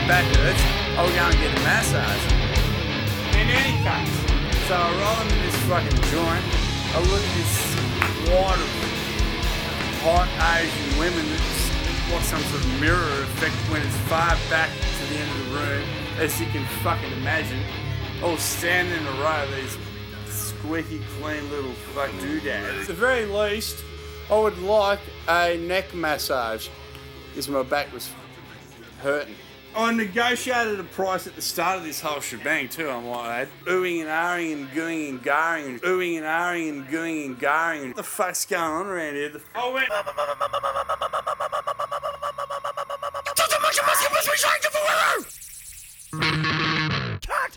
back hurts, I'll go and get a massage. In any case, so I roll into this fucking joint, I look at this squad of hot Asian women that's like some sort of mirror effect when it's far back to the end of the room, as you can fucking imagine, all standing in a row, these squeaky clean little fuck doodads. At the very least, I would like a neck massage, because my back was hurting. I negotiated a price at the start of this whole shebang too, I'm like, oohing and ahhing and gooing and garring and oohing and ahhing and gooing and garring. What the fuck's going on around here? I went